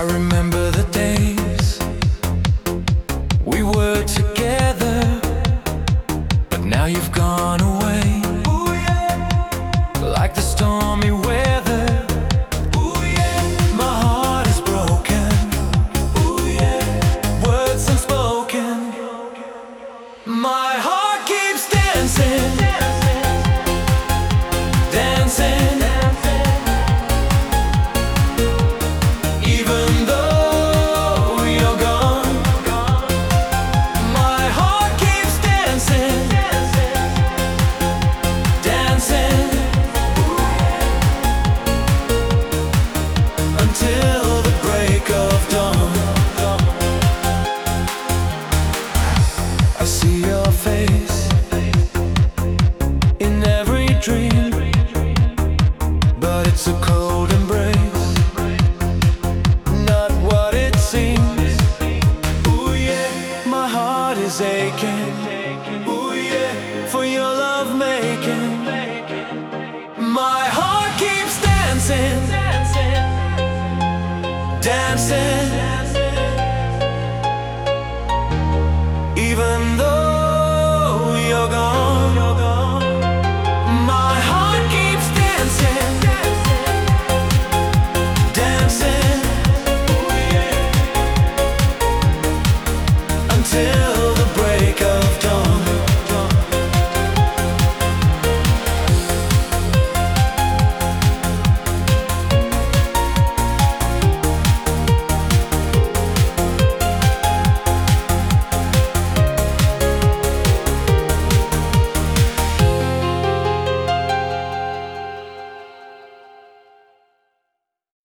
remember the days we were together, but now you've gone away. Ooh, yeah. Like the stormy weather. Ooh, yeah. My heart is broken. Ooh, yeah. Words unspoken. My heart keeps dancing, dancing. Till the break of dawn, I see your face in every dream, but it's a cold embrace, not what it seems. Ooh yeah, my heart is aching. Ooh yeah, for your love making. My heart keeps dancing, dancing.